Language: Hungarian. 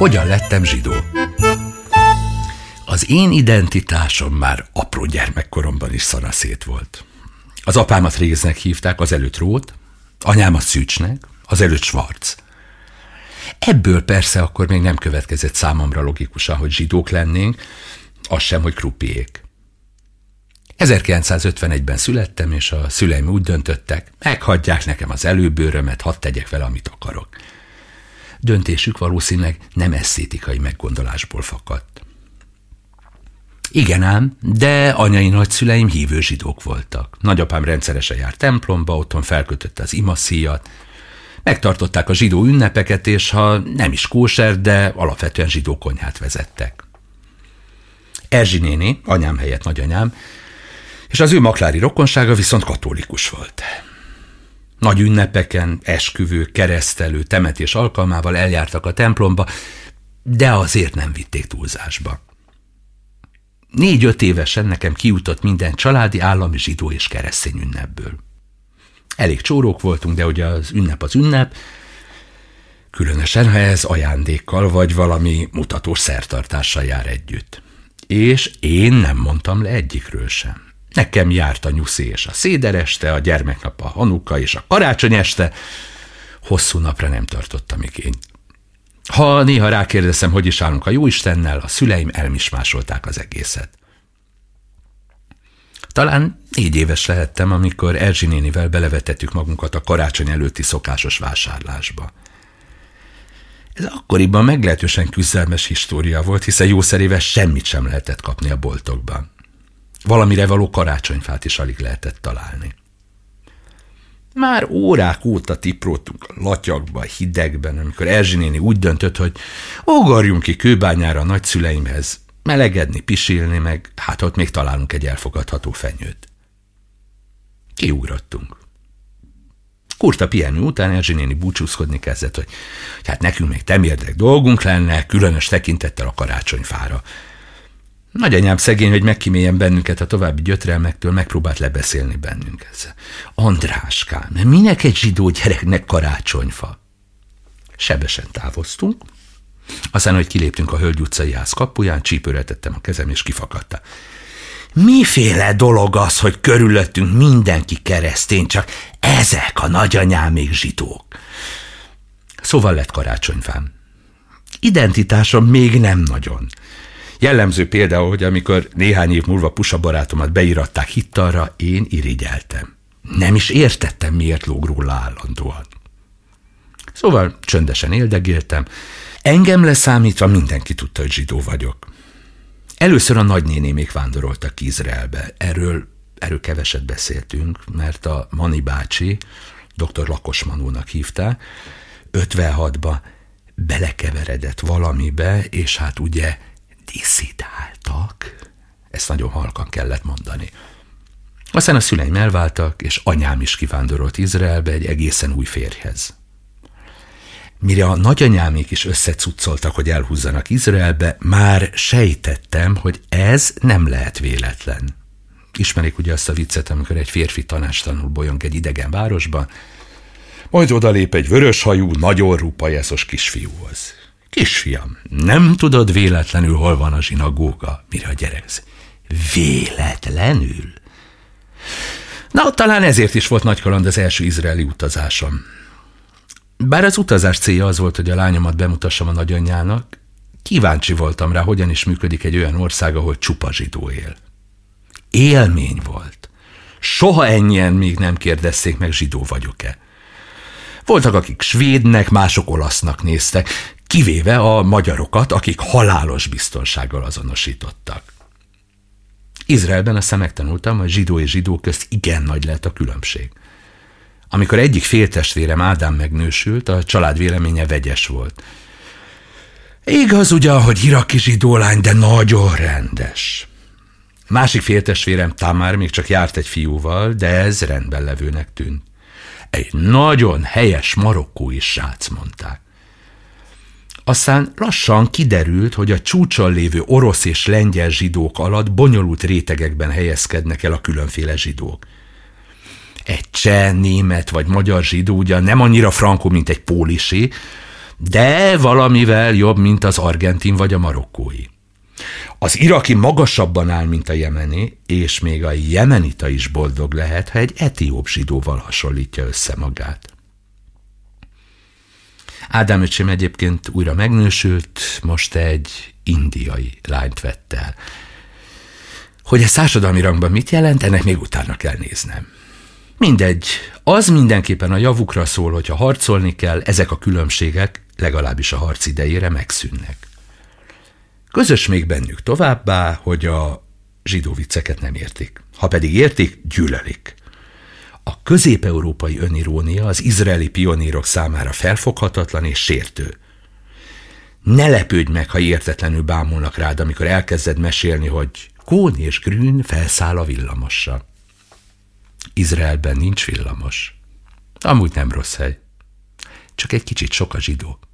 Hogyan lettem zsidó? Az én identitásom már apró gyermekkoromban is szanaszét volt. Az apámat Réznek hívták, azelőtt Rót, anyámat Szűcsnek, azelőtt Schwarz. Ebből persze akkor még nem következett számomra logikusan, hogy zsidók lennénk, az sem, hogy kruppiék. 1951-ben születtem, és a szüleim úgy döntöttek, meghagyják nekem az előbőrömet, hadd tegyek vele, amit akarok. Döntésük valószínűleg nem esztétikai meggondolásból fakadt. Igen ám, de anyai nagyszüleim hívő zsidók voltak. Nagyapám rendszeresen járt templomba, otthon felkötötte az imaszíjat, megtartották a zsidó ünnepeket, és ha nem is kóser, de alapvetően zsidó konyhát vezettek. Erzsi néni, anyám helyett nagyanyám, és az ő maklári rokonsága viszont katolikus volt. Nagy ünnepeken, esküvő, keresztelő, temetés alkalmával eljártak a templomba, de azért nem vitték túlzásba. 4-5 évesen nekem kijutott minden családi, állami, zsidó és keresztény ünnepből. Elég csórók voltunk, de ugye az ünnep, különösen, ha ez ajándékkal vagy valami mutatós szertartással jár együtt. És én nem mondtam le egyikről sem. Nekem járt a nyuszi és a szédereste, a gyermeknap, a Hanuka és a karácsony este. Hosszú napra nem tartottam igényt. Ha néha rákérdezem, hogy is állunk a Jóistennel, a szüleim elmismásolták az egészet. Talán 4 éves lehettem, amikor Erzsi nénivel belevetettük magunkat a karácsony előtti szokásos vásárlásba. Ez akkoriban meglehetősen küzdelmes história volt, hiszen jószerével semmit sem lehetett kapni a boltokban. Valamire való karácsonyfát is alig lehetett találni. Már órák óta tipródtunk a latyagba, hidegben, amikor Erzsi néni úgy döntött, hogy ugorjunk ki Kőbányára a nagyszüleimhez, melegedni, pisilni, meg hát ott még találunk egy elfogadható fenyőt. Kiugrottunk. Kurta pihenő után Erzsi néni búcsúzkodni kezdett, hogy hát nekünk még temérdek dolgunk lenne, különös tekintettel a karácsonyfára. Nagyanyám szegény, hogy megkíméljen bennünket a további gyötrelmektől, megpróbált lebeszélni bennünket. Andráskám, minek egy zsidó gyereknek karácsonyfa? Sebesen távoztunk, aztán, hogy kiléptünk a Hölgy utcai ház kapuján, csípőre tettem a kezem, és kifakadta. Miféle dolog az, hogy körülöttünk mindenki keresztény, csak ezek a nagyanyámék zsidók? Szóval lett karácsonyfám. Identitásom még nem nagyon. Jellemző például, hogy amikor néhány év múlva Pusa barátomat beíratták hittalra, én irigyeltem. Nem is értettem, miért lóg róla állandóan. Szóval csöndesen éldegéltem. Engem leszámítva mindenki tudta, hogy zsidó vagyok. Először a nagynénémék vándoroltak ki Izraelbe. Erről keveset beszéltünk, mert a Mani bácsi, dr. Lakos Manónak hívták, 56-ba belekeveredett valamibe, és hát ugye diszidáltak. Ezt nagyon halkan kellett mondani. Aztán a szüleim elváltak, és anyám is kivándorolt Izraelbe egy egészen új férjhez. Mire a nagyanyámék is összecuccoltak, hogy elhúzzanak Izraelbe, már sejtettem, hogy ez nem lehet véletlen. Ismerik ugye azt a viccet, amikor egy férfi tanácstalanul bolyong egy idegen városban, majd odalép egy vöröshajú, nagyorrú, pajeszos kisfiúhoz. Kisfiam, nem tudod véletlenül, hol van a zsinagóga? Mire a gyerek? Véletlenül? Na, talán ezért is volt nagy kaland az első izraeli utazásom. Bár az utazás célja az volt, hogy a lányomat bemutassam a nagyanyjának, kíváncsi voltam rá, hogyan is működik egy olyan ország, ahol csupa zsidó él. Élmény volt. Soha ennyien még nem kérdezték meg, zsidó vagyok-e. Voltak, akik svédnek, mások olasznak néztek, kivéve a magyarokat, akik halálos biztonsággal azonosítottak. Izraelben aztán megtanultam, hogy zsidó és zsidó közt igen nagy lehet a különbség. Amikor egyik féltestvérem Ádám megnősült, a család véleménye vegyes volt. Igaz ugyan, hogy iraki zsidó lány, de nagyon rendes. Másik féltestvérem Tamár még csak járt egy fiúval, de ez rendben levőnek tűnt. Egy nagyon helyes marokkói srác, mondták. Aztán lassan kiderült, hogy a csúcson lévő orosz és lengyel zsidók alatt bonyolult rétegekben helyezkednek el a különféle zsidók. Egy cseh, német vagy magyar zsidó ugyan nem annyira frankó, mint egy pólisé, de valamivel jobb, mint az argentin vagy a marokkói. Az iraki magasabban áll, mint a jemeni, és még a jemenita is boldog lehet, ha egy etióp zsidóval hasonlítja össze magát. Ádám öcsém egyébként újra megnősült, most egy indiai lányt vett el. Hogy ez társadalmi rangban mit jelent, ennek még utána kell néznem. Mindegy, az mindenképpen a javukra szól, hogyha harcolni kell, ezek a különbségek legalábbis a harc idejére megszűnnek. Közös még bennük továbbá, hogy a zsidó vicceket nem értik. Ha pedig értik, gyűlölik. A közép-európai önirónia az izraeli pionírok számára felfoghatatlan és sértő. Ne lepődj meg, ha értetlenül bámulnak rád, amikor elkezded mesélni, hogy Kohn és Grün felszáll a villamosra. Izraelben nincs villamos. Amúgy nem rossz hely. Csak egy kicsit sok a zsidó.